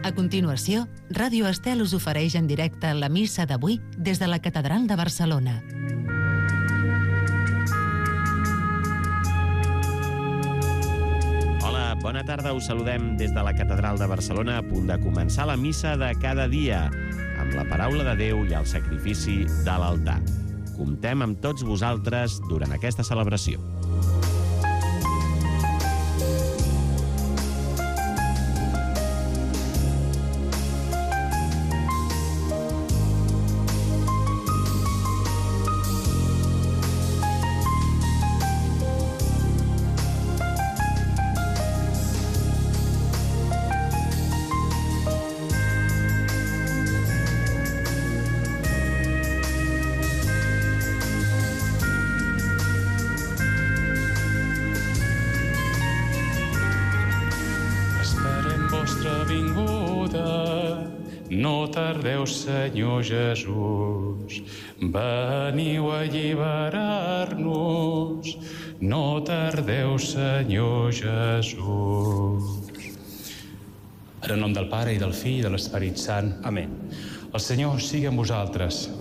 A continuació, Ràdio Estel us ofereix en directe la missa d'avui des de la Catedral de Barcelona. Hola, bona tarda. Us saludem des de la Catedral de Barcelona, a punt de començar la missa de cada dia, amb la paraula de Déu i el sacrifici de l'altar. Comptem amb tots vosaltres durant aquesta celebració. No tardeu, Senyor Jesús, veniu a alliberar-nos. No tardeu, Senyor Jesús. En el nom del Pare, i del Fill, i de l'Esperit Sant. Amén. El Senyor sigui amb vosaltres.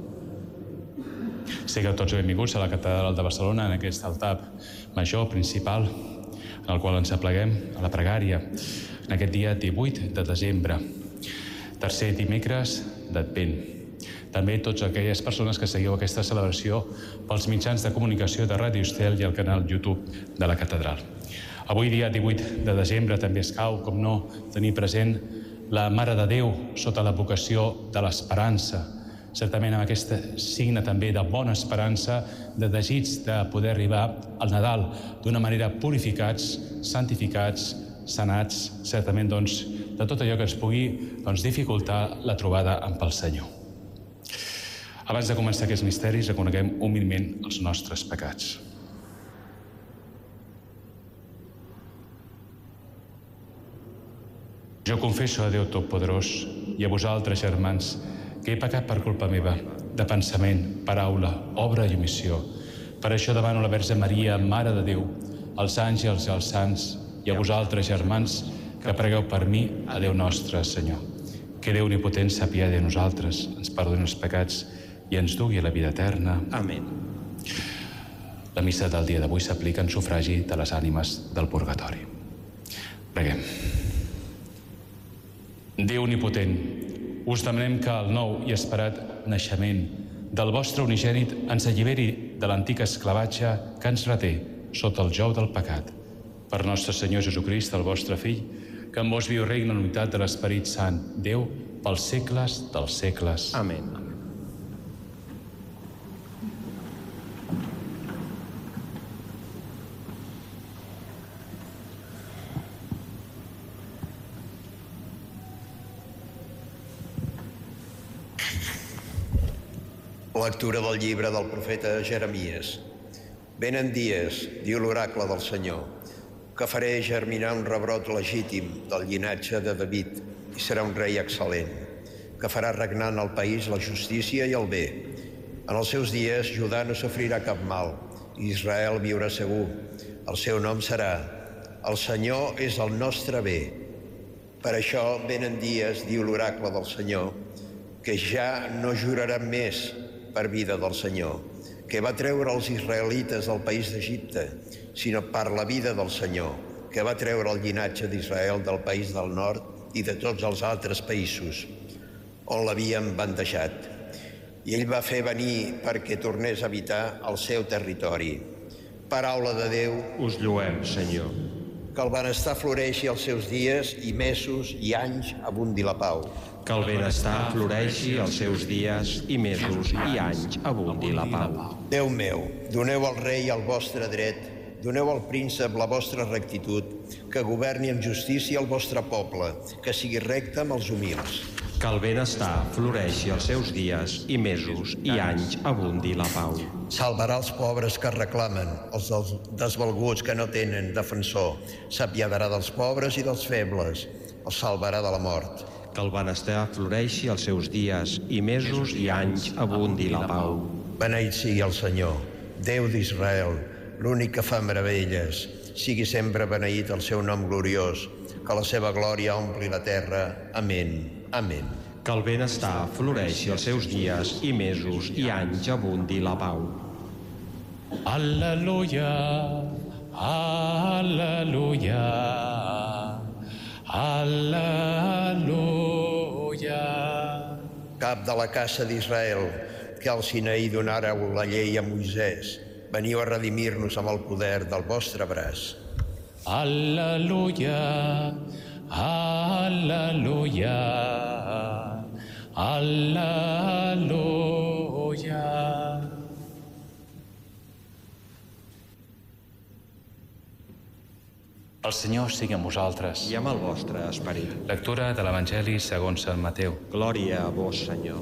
Sigueu tots benvinguts a la Catedral de Barcelona, en aquest altar major, principal, en el qual ens apleguem a la pregària, en aquest dia 18 de desembre. Tercer dimecres d'Advent. També tots aquelles persones que seguiu aquesta celebració pels mitjans de comunicació de Ràdio Estel i el canal YouTube de la Catedral. Avui, dia 18 de desembre, també escau, com no, tenir present la Mare de Déu sota la vocació de l'esperança. Certament amb aquest signe també de bona esperança, de desig de poder arribar al Nadal d'una manera purificats, santificats, sanats, certament de tot allò que ens pugui dificultar la trobada amb el Senyor. Abans de començar aquests misteris, reconeguem humilment els nostres pecats. Jo confesso a Déu Totpoderós i a vosaltres, germans, que he pecat per culpa meva, de pensament, paraula, obra i omissió. Per això demano a la Verge Maria, Mare de Déu, als àngels i als sants, i a vosaltres, germans, que pregueu per mi a Déu nostre, Senyor. Que Déu Omnipotent s'apiadi de nosaltres, ens perdoni els pecats i ens dugui a la vida eterna. Amén. La missa del dia d'avui s'aplica en sufragi de les ànimes del purgatori. Preguem. Déu Omnipotent, us demanem que el nou i esperat naixement del vostre unigènit ens alliberi de l'antic esclavatge que ens reté sota el jou del pecat. Per nostre Senyor Jesucrist, el vostre Fill, que en vos viu i regna en unitat de l'Esperit Sant, Déu, pels segles dels segles. Amén. Lectura del llibre del profeta Jeremies. Venen dies, diu l'oracle del Senyor, que faré germinar un rebrot legítim del llinatge de David i serà un rei excel·lent, que farà regnar en el país la justícia i el bé. En els seus dies, Judà no sofrirà cap mal, i Israel viurà segur. El seu nom serà: el Senyor és el nostre bé. Per això venen dies, diu l'oracle del Senyor, que ja no juraran més per vida del Senyor, que va treure els israelites del país d'Egipte, sinó per la vida del Senyor, que va treure el llinatge d'Israel del país del nord i de tots els altres països on l'havien bandejat. I ell va fer venir perquè tornés a habitar el seu territori. Paraula de Déu. Us lloem, Senyor. Que el benestar floreixi els seus dies i mesos i anys abundi la pau. Que el benestar floreixi els seus dies i mesos i anys abundi la pau. Déu meu, doneu al rei el vostre dret, doneu al príncep la vostra rectitud, que governi amb justícia el vostre poble, que sigui recte amb els humils. Que el benestar floreixi els seus dies i mesos i anys abundi la pau. Salvarà els pobres que reclamen, els desvalguts que no tenen defensor. S'apiadarà dels pobres i dels febles, els salvarà de la mort. Que el benestar floreixi els seus dies i mesos i anys abundi la pau. Beneït sigui el Senyor, Déu d'Israel, l'únic que fa meravelles. Sigui sempre beneït el seu nom gloriós, que la seva glòria ompli la terra. Amén. Amén. Que el benestar floreixi els seus dies i mesos i anys abundi la pau. Al·leluia, al·leluia, al·leluia. Cap de la casa d'Israel, que al Sinaí donàreu la llei a Moisès, veniu a redimir-nos amb el poder del vostre braç. Al·leluia, al·leluia, al·leluia. El Senyor sigui amb vosaltres. I amb el vostre esperit. Lectura de l'Evangeli segons Sant Mateu. Glòria a vos, Senyor.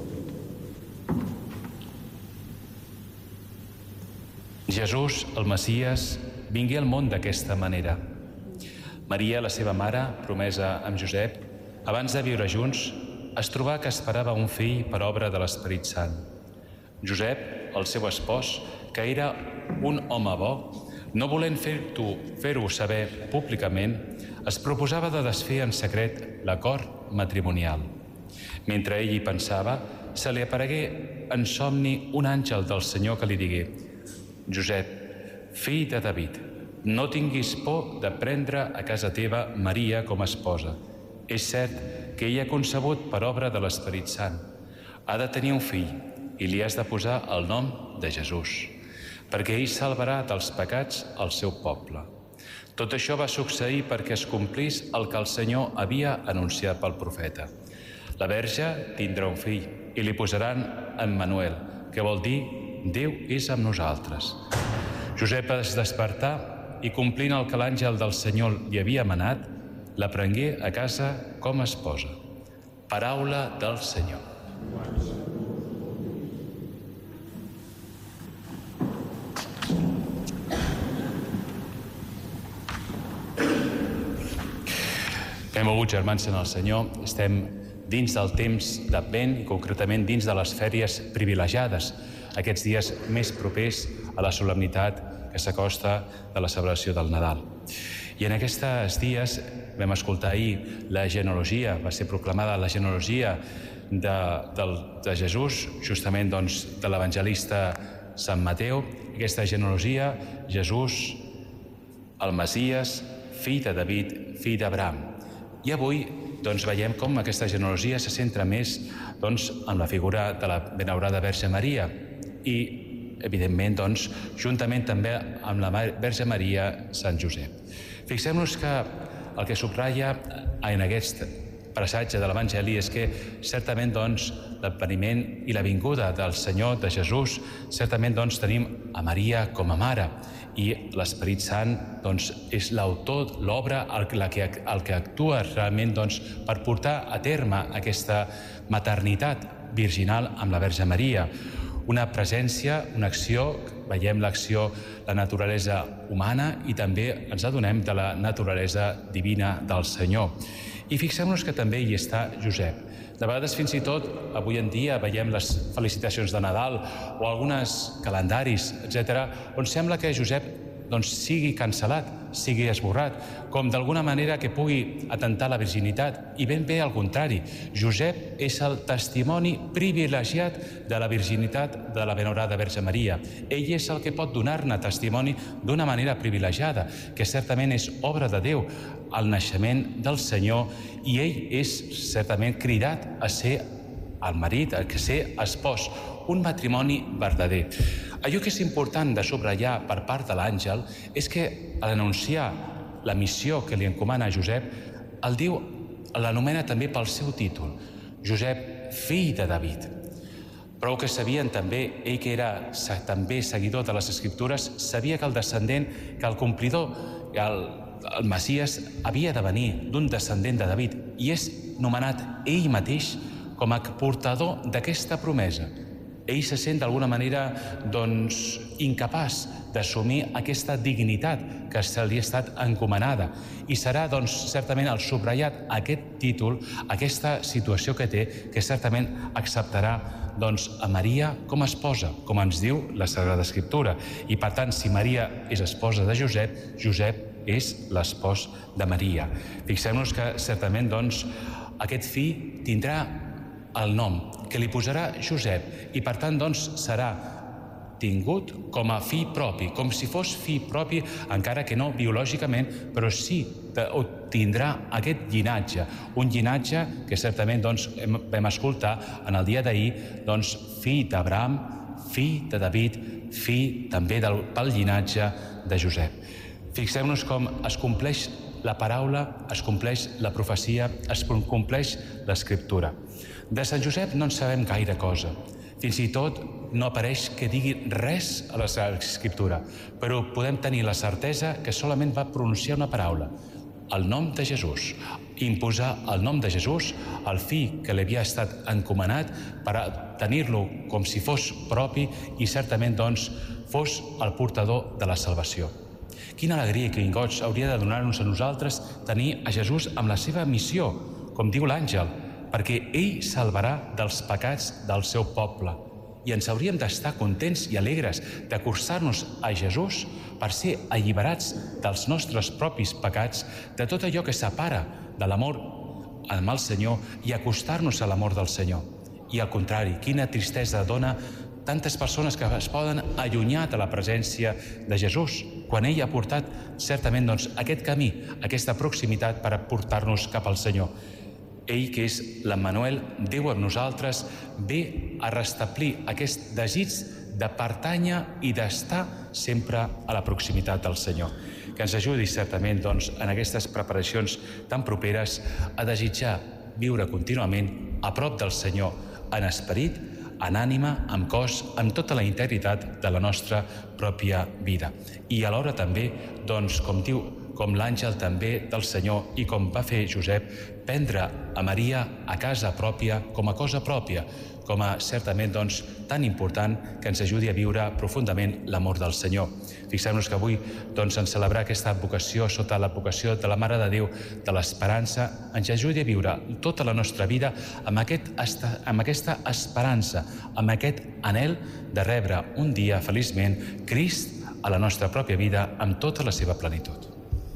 Jesús, el Messies, vingué al món d'aquesta manera. Maria, la seva mare, promesa amb Josep, abans de viure junts, es trobà que esperava un fill per obra de l'Esperit Sant. Josep, el seu espòs, que era un home bo, no volent fer-ho saber públicament, es proposava de desfer en secret l'acord matrimonial. Mentre ell hi pensava, se li aparegué en somni un àngel del Senyor que li digué: Josep, fill de David, no tinguis por de prendre a casa teva Maria com a esposa. És cert que ella ha concebut per obra de l'Esperit Sant. Ha de tenir un fill i li has de posar el nom de Jesús, perquè ell salvarà dels pecats el seu poble. Tot això va succeir perquè es complís el que el Senyor havia anunciat pel profeta. La verge tindrà un fill i li posaran Emmanuel, que vol dir Déu és amb nosaltres. Josep es despertà i, complint el que l'àngel del Senyor li havia manat, la prengué a casa com a esposa. Paraula del Senyor. Benvolguts germans en el Senyor, estem dins del temps d'Advent i concretament dins de les fèries privilegiades, aquests dies més propers a la solemnitat que s'acosta de la celebració del Nadal. I en aquests dies vam escoltar ahir la genealogia, va ser proclamada la genealogia de Jesús, justament de l'evangelista Sant Mateu. Aquesta genealogia, Jesús, el Messies, fill de David, fill d'Abraham. I avui veiem com aquesta genealogia se centra més en la figura de la benaurada Verge Maria i, evidentment, juntament també amb la Verge Maria, Sant Josep. Fixem-nos que el que subratlla en aquest passatge de l'Evangeli és que certament l'adveniment i la vinguda del Senyor, de Jesús, certament tenim a Maria com a mare i l'Esperit Sant és l'autor, l'obra, el que actua realment per portar a terme aquesta maternitat virginal amb la Verge Maria. Una presència, una acció, veiem l'acció, la naturalesa humana i també ens adonem de la naturalesa divina del Senyor. I fixem-nos que també hi està Josep. De vegades, fins i tot, avui en dia veiem les felicitacions de Nadal o alguns calendaris, etc., on sembla que Josep sigui cancel·lat, sigui esborrat, com d'alguna manera que pugui atentar la virginitat. I ben bé al contrari, Josep és el testimoni privilegiat de la virginitat de la benaurada Verge Maria. Ell és el que pot donar-ne testimoni d'una manera privilegiada, que certament és obra de Déu, el naixement del Senyor, i ell és certament cridat a ser el marit, a ser espòs, un matrimoni verdader. Allò que és important de subratllar per part de l'àngel és que a l'anunciar la missió que li encomana a Josep, l'anomena també pel seu títol, Josep, fill de David. Prou que sabien també, ell que era també seguidor de les Escriptures, sabia que el descendent, que el complidor, el Messies, havia de venir d'un descendent de David i és nomenat ell mateix com a portador d'aquesta promesa. Ell se sent d'alguna manera incapaç d'assumir aquesta dignitat que se li ha estat encomanada i serà certament el subratllat aquest títol, aquesta situació que té, que certament acceptarà a Maria com a esposa, com ens diu la Sagrada Escriptura. I per tant, si Maria és esposa de Josep, Josep és l'espòs de Maria. Fixem-nos que certament, doncs, aquest fill tindrà el nom que li posarà Josep i, per tant, doncs, serà tingut com a fill propi, com si fos fill propi, encara que no biològicament, però sí que tindrà aquest llinatge, un llinatge que certament doncs, vam escoltar en el dia d'ahir, doncs, fill d'Abraham, fill de David, fill també pel llinatge de Josep. Fixem-nos com es compleix la paraula, es compleix la profecia, es compleix l'escriptura. De Sant Josep no en sabem gaire cosa. Fins i tot no apareix que digui res a la Escriptura, però podem tenir la certesa que solament va pronunciar una paraula, el nom de Jesús, imposar el nom de Jesús al fill que li havia estat encomanat per tenir-lo com si fos propi i certament doncs fos el portador de la salvació. Quina alegria i quin goig hauria de donar-nos a nosaltres tenir a Jesús amb la seva missió, com diu l'àngel, perquè ell salvarà dels pecats del seu poble. I ens hauríem d'estar contents i alegres d'acostar-nos a Jesús per ser alliberats dels nostres propis pecats, de tot allò que separa de l'amor amb el Senyor i acostar-nos a l'amor del Senyor. I al contrari, quina tristesa dona tantes persones que es poden allunyar de la presència de Jesús, quan ell ha portat certament doncs, aquest camí, aquesta proximitat per portar-nos cap al Senyor. Ell, que és l'Emmanuel, Déu amb nosaltres, ve a restablir aquest desig de pertànyer i d'estar sempre a la proximitat del Senyor. Que ens ajudi certament doncs, en aquestes preparacions tan properes a desitjar viure contínuament a prop del Senyor, en esperit, en ànima, en cos, amb tota la integritat de la nostra pròpia vida. I alhora també, doncs, com diu, com l'àngel també del Senyor i com va fer Josep, prendre a Maria a casa pròpia com a cosa pròpia, com a certament doncs, tan important que ens ajudi a viure profundament l'amor del Senyor. Fixem-nos que avui doncs, en celebrar aquesta vocació sota la vocació de la Mare de Déu de l'Esperança ens ajudi a viure tota la nostra vida amb aquesta esperança, amb aquest anhel de rebre un dia feliçment Crist a la nostra pròpia vida amb tota la seva plenitud.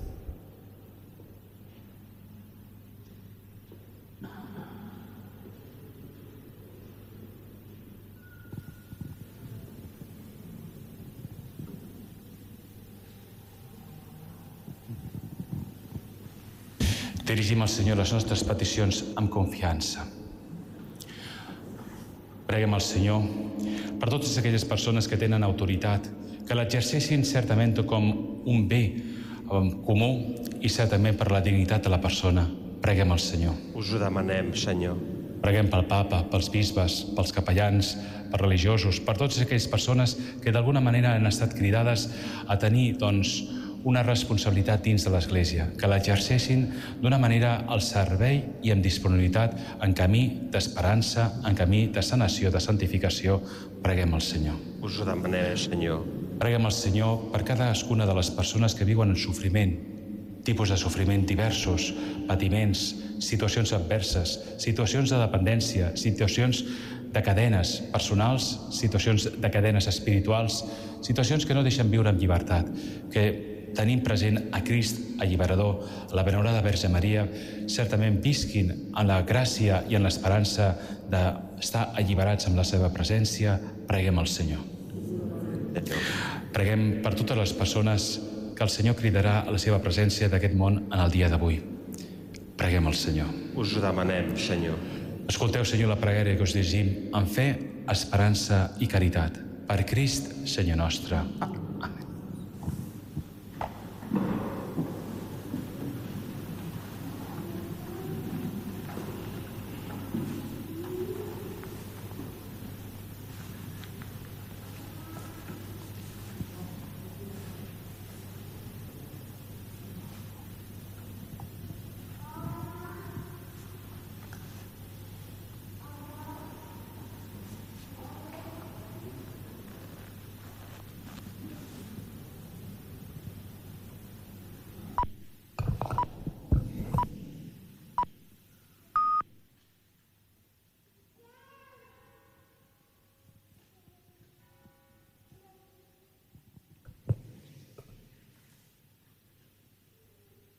Dirigim al Senyor les nostres peticions amb confiança. Preguem al Senyor per totes aquelles persones que tenen autoritat, que l'exerceixin certament com un bé comú i certament per la dignitat de la persona. Preguem al Senyor. Us ho demanem, Senyor. Preguem pel papa, pels bisbes, pels capellans, per religiosos, per totes aquelles persones que d'alguna manera han estat cridades a tenir, doncs, una responsabilitat dins de l'Església, que l'exerceixin d'una manera al servei i amb disponibilitat en camí d'esperança, en camí de sanació, de santificació. Preguem al Senyor. Us ho demanem, Senyor. Preguem al Senyor per cadascuna de les persones que viuen en sofriment, tipus de sofriment diversos, patiments, situacions adverses, situacions de dependència, situacions de cadenes personals, situacions de cadenes espirituals, situacions que no deixen viure amb llibertat, que tenim present a Crist alliberador, a la venerada Verge Maria, certament visquin en la gràcia i en l'esperança d'estar alliberats amb la seva presència. Preguem al Senyor. Preguem per totes les persones que el Senyor cridarà a la seva presència d'aquest món en el dia d'avui. Preguem al Senyor. Us ho demanem, Senyor. Escolteu, Senyor, la pregària que us dirigim amb fe, esperança i caritat. Per Crist, Senyor nostre. Amén.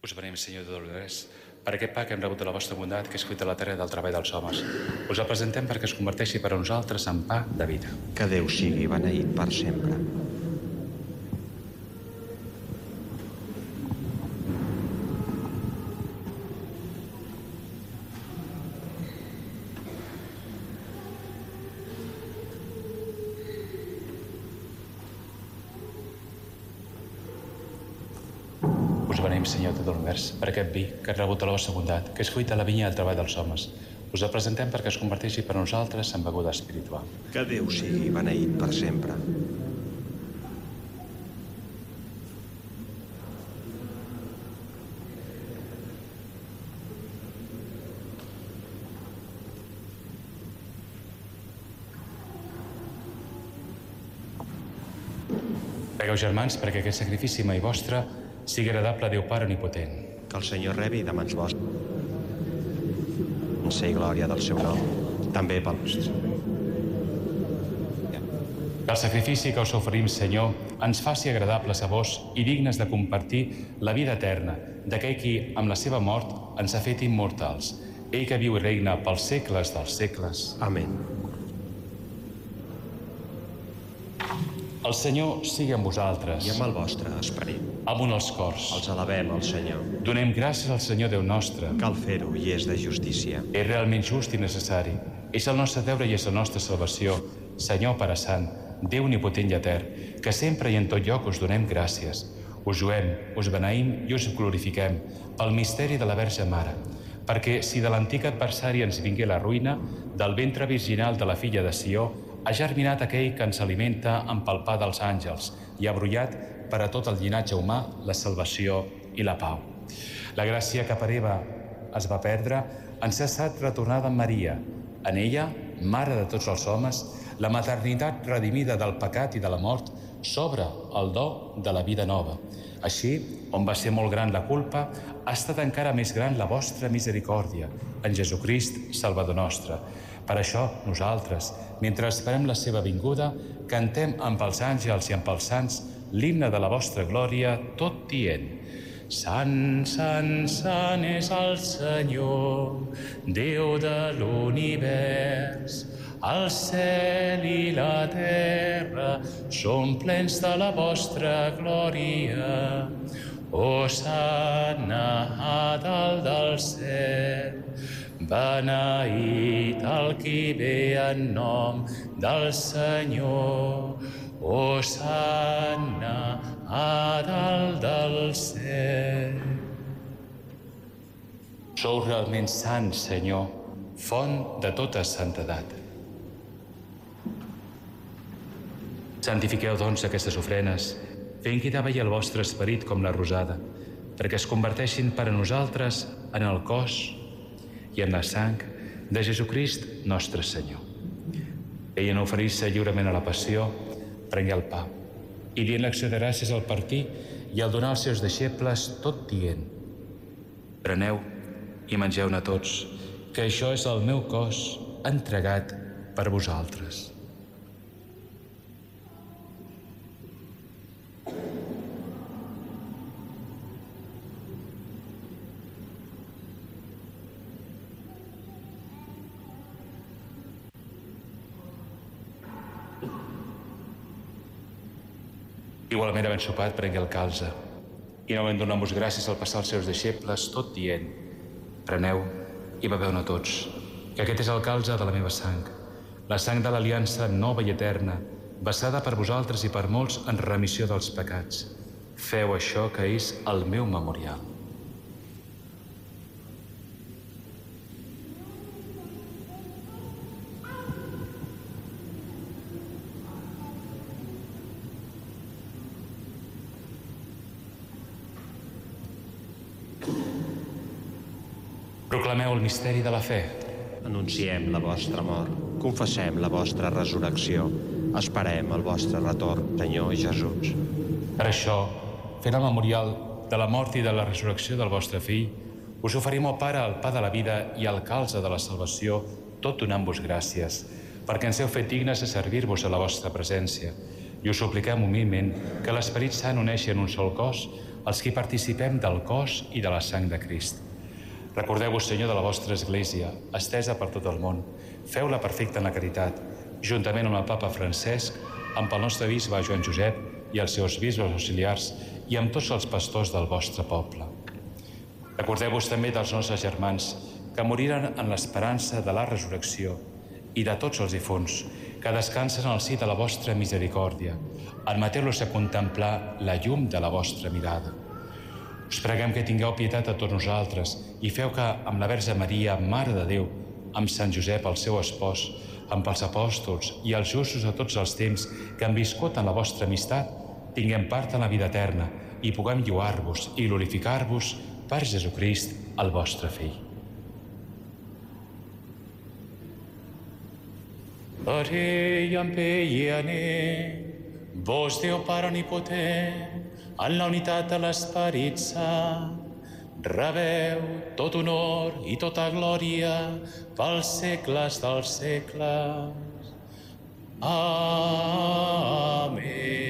Us beneïm, Senyor de l'univers, per aquest pa que hem rebut de la vostra bondat, que és fruit de la terra i del treball dels homes. Us el presentem perquè es converteixi per a nosaltres en pa de vida. Que Déu sigui beneït per sempre. Us beneïm, Senyor de l'univers, per aquest vi que hem rebut de la vostra bondat, que és fruit de la vinya i el treball dels homes. Us el presentem perquè es converteixi per a nosaltres en beguda espiritual. Que Déu sigui beneït per sempre. Pregueu, germans, perquè aquest sacrifici mai vostre sigui agradable a Déu Pare Omnipotent. Que el Senyor rebi de mans vostres i glòria del seu nom, també pels... Que el sacrifici que us oferim, Senyor, ens faci agradables a vos i dignes de compartir la vida eterna d'aquell qui, amb la seva mort, ens ha fet immortals. Ell que viu i regna pels segles dels segles. Amén. El Senyor sigui amb vosaltres. I amb el vostre esperit. Amunt els cors. Els alabem al Senyor. Donem gràcies al Senyor Déu nostre. Cal fer-ho i és de justícia. És realment just i necessari. És el nostre deure i és la nostra salvació. Senyor Pare Sant, Déu omnipotent i etern, que sempre i en tot lloc us donem gràcies. Us juem, us beneïm i us glorifiquem pel misteri de la Verge Mare, perquè si de l'antic adversari ens vingué la ruïna, del ventre virginal de la filla de Sió, ha germinat aquell que ens alimenta amb el pa dels àngels i ha brollat per a tot el llinatge humà la salvació i la pau. La gràcia que per Eva es va perdre ens ha estat retornada en Maria. En ella, mare de tots els homes, la maternitat redimida del pecat i de la mort s'obre el do de la vida nova. Així, on va ser molt gran la culpa, ha estat encara més gran la vostra misericòrdia, en Jesucrist, Salvador nostre. Per això, nosaltres, mentre esperem la seva vinguda, cantem amb els àngels i amb els sants l'himne de la vostra glòria, tot dient: Sant, sant, sant és el Senyor, Déu de l'univers. El cel i la terra són plens de la vostra glòria. Hosanna a dalt del cel. Beneït el qui ve en nom del Senyor. Hosanna a dalt del cel. Sou realment sant, Senyor, font de tota santedat. Santifiqueu, doncs, aquestes ofrenes, fent que davalli el vostre esperit com la rosada, perquè es converteixin per a nosaltres en el cos i en la sang de Jesucrist, nostre Senyor. Ell, en oferir-se lliurement a la passió, prengué el pa, i dient l'acció de gràcies al partir i al donar als seus deixebles, tot dient: Preneu i mengeu-ne tots, que això és el meu cos entregat per vosaltres. Igualment, havent sopat, prengué el calze, i novament donant-vos gràcies al passar als seus deixebles, tot dient: Preneu i beveu-ne tots, que aquest és el calze de la meva sang, la sang de l'aliança nova i eterna, vessada per vosaltres i per molts en remissió dels pecats. Feu això, que és el meu memorial. Proclameu el misteri de la fe. Anunciem la vostra mort, confessem la vostra resurrecció, esperem el vostre retorn, Senyor Jesús. Per això, fent el memorial de la mort i de la resurrecció del vostre fill, us oferim, ó Pare, el pa de la vida i el calze de la salvació, tot donant-vos gràcies, perquè ens heu fet dignes de servir-vos a la vostra presència, i us supliquem humilment que l'Esperit Sant uneixi en un sol cos els que participem del cos i de la sang de Crist. Recordeu-vos, Senyor, de la vostra Església, estesa per tot el món. Feu-la perfecta en la caritat, juntament amb el Papa Francesc, amb el nostre bisbe Joan Josep i els seus bisbes auxiliars i amb tots els pastors del vostre poble. Recordeu-vos també dels nostres germans que moriren en l'esperança de la resurrecció i de tots els difunts que descansen al si de la vostra misericòrdia. Admeteu-los a contemplar la llum de la vostra mirada. Us preguem que tingueu pietat a tots nosaltres i feu que amb la Verge Maria, Mare de Déu, amb Sant Josep, el seu espòs, amb els apòstols i els justos de tots els temps que han viscut en la vostra amistat, tinguem part en la vida eterna i puguem lloar-vos i glorificar-vos per Jesucrist, el vostre Fill. Pare i empeiane, vos Déu Pare Omnipotent, en la unitat de l'Esperit Sant, rebeu tot honor i tota glòria pels segles dels segles. Amén.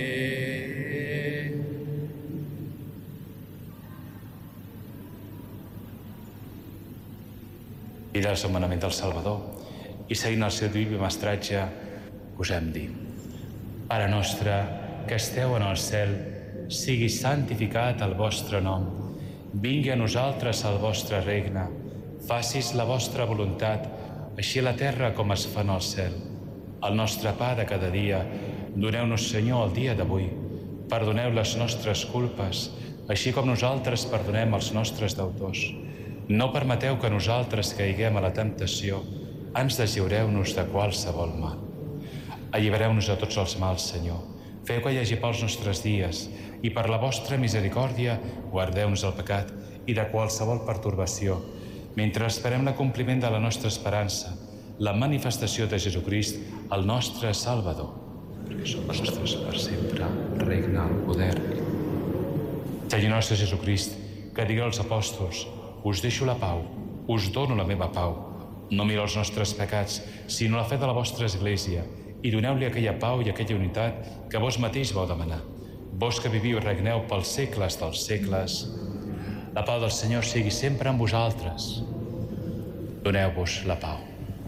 I del setmanament del Salvador, i seguint el seu diví mestratge, us hem dit: Pare nostre, que esteu en el cel, sigui santificat el vostre nom. Vingui a nosaltres el vostre regne. Facis la vostra voluntat, així a la terra com es fa en el cel. El nostre pa de cada dia, doneu-nos, Senyor, el dia d'avui. Perdoneu les nostres culpes, així com nosaltres perdonem els nostres deutors. No permeteu que nosaltres caiguem a la temptació, ens deslliureu-nos de qualsevol mal. Allibereu-nos de tots els mals, Senyor. Feu que hi hagi pels nostres dies i per la vostra misericòrdia guardeu-nos del pecat i de qualsevol pertorbació, mentre esperem l'acompliment de la nostra esperança, la manifestació de Jesucrist, el nostre Salvador. Perquè som vostres per sempre, regna el poder. Senyor nostre Jesucrist, que digueu als apòstols: us deixo la pau, us dono la meva pau. No mireu els nostres pecats, sinó la fe de la vostra Església, i doneu-li aquella pau i aquella unitat que vos mateix vau demanar. Vos que viviu i regneu pels segles dels segles, la pau del Senyor sigui sempre amb vosaltres. Doneu-vos la pau.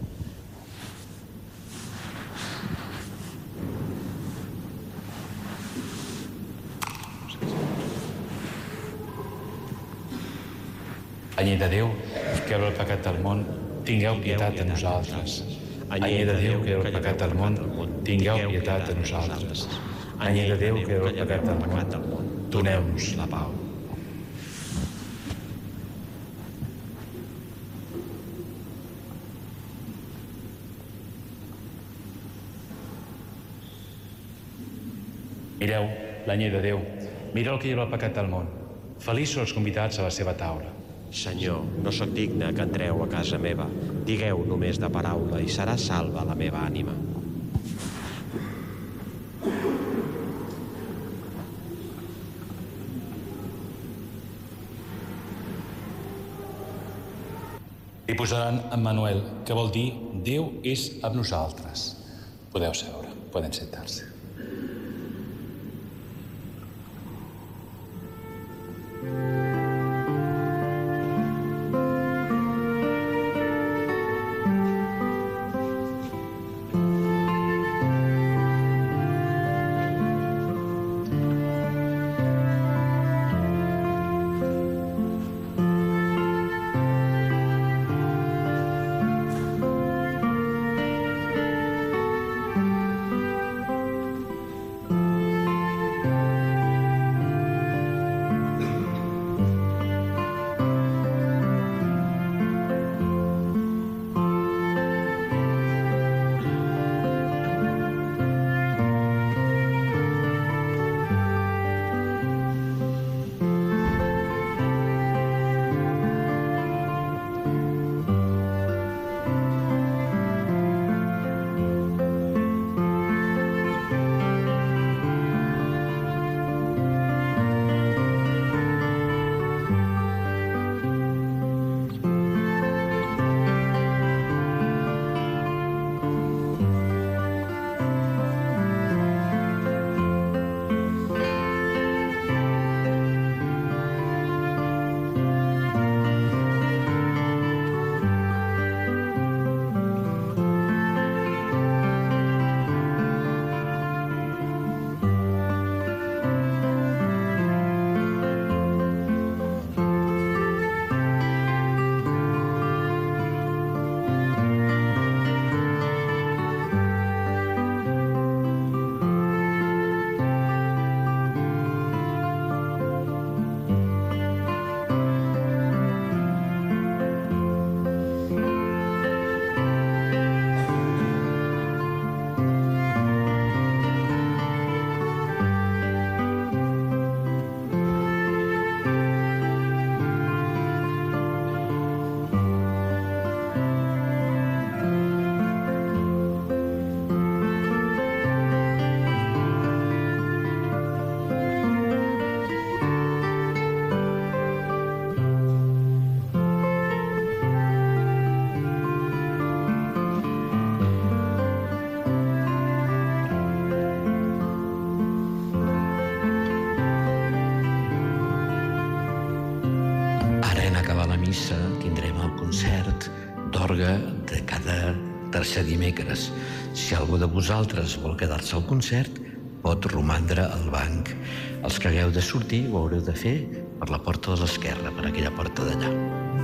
Anyell de Déu, que heu el pecat del món, tingueu pietat de nosaltres. Anyell de Déu, que heu el pecat del món, tingueu pietat de nosaltres. Anyell de Déu, que heu el pecat del món, doneu-nos la pau. Mireu, l'anyell de Déu, mireu el que hi ha el pecat del món. Feliços els convidats a la seva taula. Senyor, no sóc digne que entreu a casa meva. Digueu només de paraula i serà salva la meva ànima. Hi posaran Emmanuel, que vol dir Déu és amb nosaltres. Podeu seure, poden sentar-se. l'orgue de cada tercer dimecres. Si algú de vosaltres vol quedar-se al concert, pot romandre al banc. Els que hagueu de sortir ho haureu de fer per la porta de l'esquerra, per aquella porta d'allà.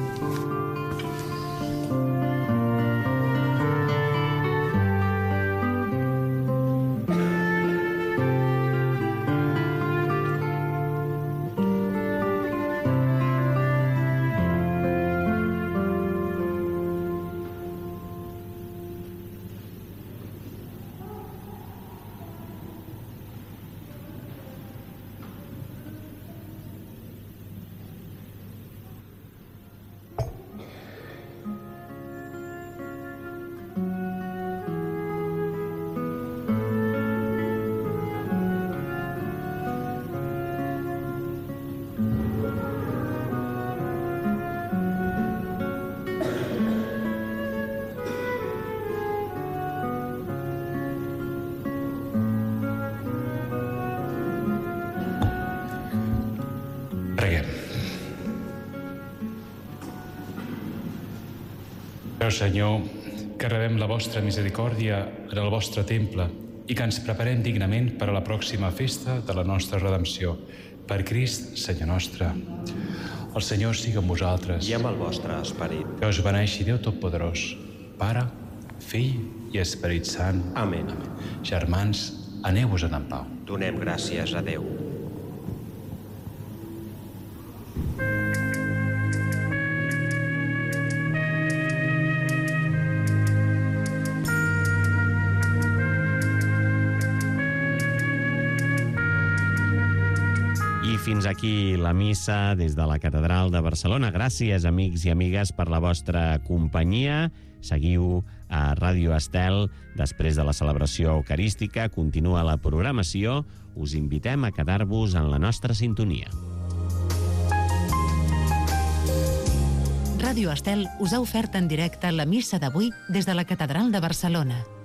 Però, Senyor, que rebem la vostra misericòrdia en el vostre temple i que ens preparem dignament per a la pròxima festa de la nostra redempció. Per Crist, Senyor nostre. El Senyor sigui amb vosaltres. I amb el vostre esperit. Que us beneixi Déu Totpoderós, Pare, Fill i Esperit Sant. Amén. Germans, aneu-vos en pau. Donem gràcies a Déu. Fins aquí la missa des de la Catedral de Barcelona. Gràcies, amics i amigues, per la vostra companyia. Seguiu a Ràdio Estel. Després de la celebració eucarística, continua la programació. Us invitem a quedar-vos en la nostra sintonia. Ràdio Estel us ha ofert en directe la missa d'avui des de la Catedral de Barcelona.